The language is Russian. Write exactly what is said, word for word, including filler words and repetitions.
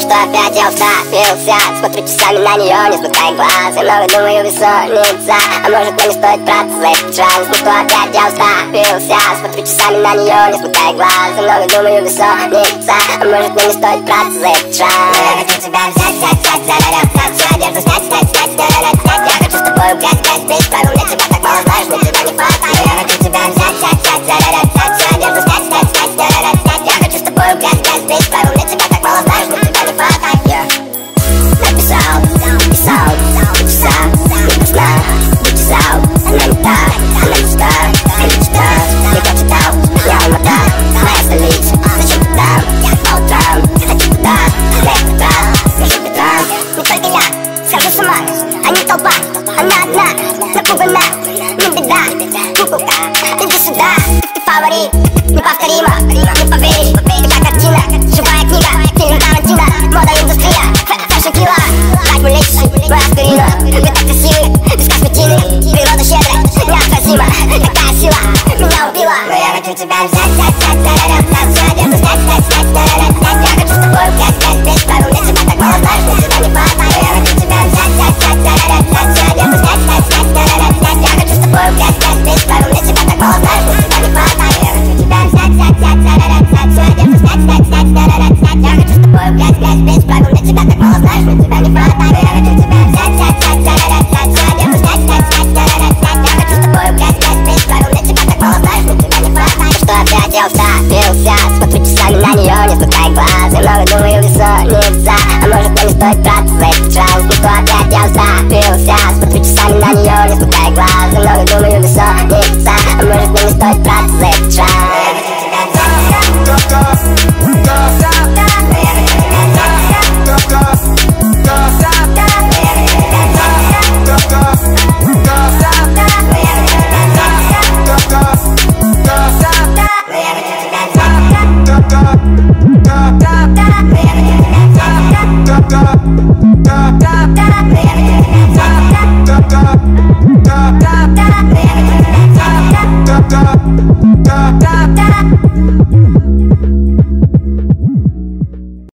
что опять я уставился. Смотрю часами на нее, не смыкая глаз. Я много думаю, бессонница. А может мне не стоит браться за этот шанс. Ну что опять я уставился. Смотрю часами на нее, не смыкая глаз. Я много думаю, бессонница. А может мне не стоит браться за этот шанс. Но я хочу тебя взять, взять, взять, зарядить, взять всю одежду, снять, снять, снять, зарядить, снять. Я хочу с тобой гулять, гулять, без правил. Мне тебя так мало знаешь, мне тебя не хватает. Я хочу тебя взять, взять, взять, зарядить, взять всю одежду, снять, снять, снять, зарядить, снять. Я хочу с тобой гулять, гулять, без правил. Мне тебя так мало знаешь, мне тебя не хватает. Написал, написал, часа, не сна, вычесал. Она не та, она не та, она не чита, не прочитал, я умотал. Моя столица, зачем ты там? По утрам, хочу туда, на этот раз, между ветрам. Не только я, схожу с ума, а не толпа. Она одна, напугана, не беда. Куколка, иди сюда, ты фаворит, неповторима, не поверишь. Ты как картина, живая книга, фильм Тарантино, мода индустрия, фэшн-килла. Так мы лечишь, мой аспирина. Вы так красивы, без косметины, природа щедрая, неотразима. Такая сила меня убила. Но я хочу тебя взять, взять, взять, зарядить, взять всю одежду, снять, снять, снять, зарядить, снять. Я хочу с тобой гулять, гулять, без правил. Мне тебя так мало знаешь, мне тебя не хватает. Но я хочу тебя взять, взять, взять, зарядить, взять всю одежду, снять, снять, снять, зарядить, снять. Я хочу с тобой гулять, гулять, без правил. Мне тебя так мало знаешь, мне тебя не хватает. Я хочу тебя взять, взять, взять, зарядить, взять всю одежду, снять, снять, снять, зарядить, снять. Я хочу с тобой гулять, гулять, без правил. Мне тебя так мало знаешь, мне тебя не хватает. Я хочу тебя взять, взять, взять, зарядить, взять всю одежду, снять, снять, снять, зарядить, снять. Я хочу с тобой гулять, гулять, без правил. Мне тебя так мало знаешь, мне тебя не хватает. Что опять я уставился, смотрю часами на нее, не смыкая глаз. Я много думаю, бессонница. А может мне не стоит браться за этот шанс. Ну что опять я уставился, смотрю часами на нее, не смыкая глаз. Я много думаю, бессонница.